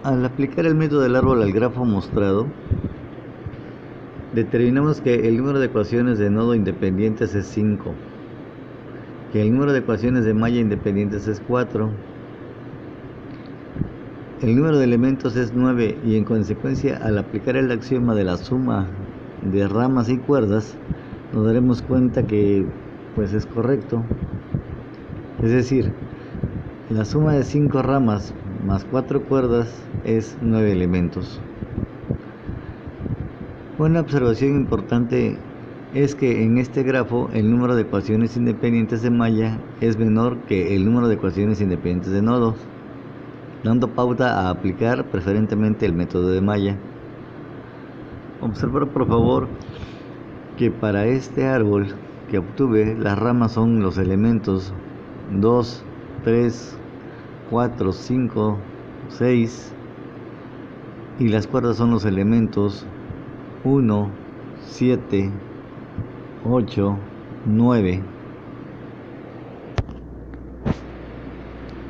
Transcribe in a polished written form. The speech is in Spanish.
Al aplicar el método del árbol al grafo mostrado, determinamos que el número de ecuaciones de nodo independientes es 5, que el número de ecuaciones de malla independientes es 4, el número de elementos es 9 y en consecuencia al aplicar el axioma de la suma de ramas y cuerdas nos daremos cuenta que pues es correcto. Es decir, la suma de 5 ramas más 4 cuerdas es 9 elementos. Una observación importante es que en este grafo el número de ecuaciones independientes de malla es menor que el número de ecuaciones independientes de nodos, dando pauta a aplicar preferentemente el método de malla. Observar por favor que para este árbol que obtuve las ramas son los elementos 2, 3, 4, 5, 6 y las cuerdas son los elementos 1, 7, 8, 9.